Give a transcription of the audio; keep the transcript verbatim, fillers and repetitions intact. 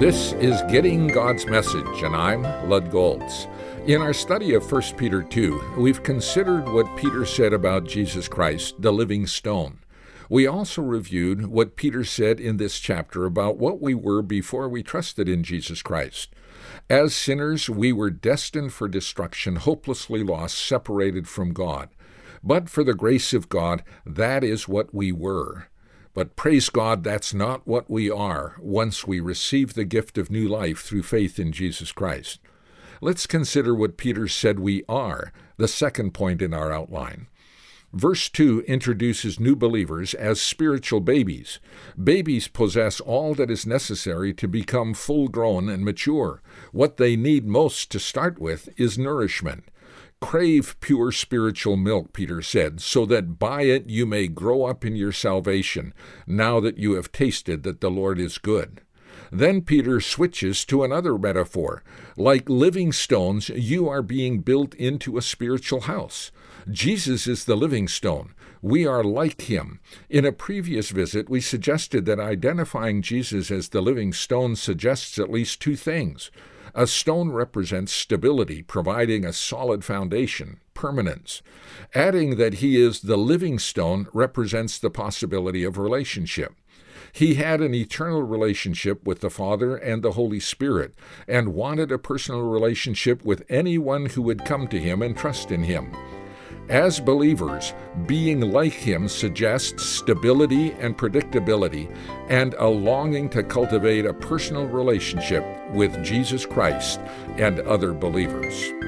This is Getting God's Message, and I'm Lud Goltz. In our study of First Peter two, we've considered what Peter said about Jesus Christ, the living stone. We also reviewed what Peter said in this chapter about what we were before we trusted in Jesus Christ. As sinners, we were destined for destruction, hopelessly lost, separated from God. But for the grace of God, that is what we were. But praise God, that's not what we are once we receive the gift of new life through faith in Jesus Christ. Let's consider what Peter said we are, the second point in our outline. Verse two introduces new believers as spiritual babies. Babies possess all that is necessary to become full-grown and mature. What they need most to start with is nourishment. Crave pure spiritual milk, Peter said, so that by it you may grow up in your salvation, now that you have tasted that the Lord is good. Then Peter switches to another metaphor. Like living stones, you are being built into a spiritual house. Jesus is the living stone. We are like him. In a previous visit, we suggested that identifying Jesus as the living stone suggests at least two things. A stone represents stability, providing a solid foundation, permanence. Adding that he is the living stone represents the possibility of relationship. He had an eternal relationship with the Father and the Holy Spirit, and wanted a personal relationship with anyone who would come to him and trust in him. As believers, being like him suggests stability and predictability, and a longing to cultivate a personal relationship with Jesus Christ and other believers.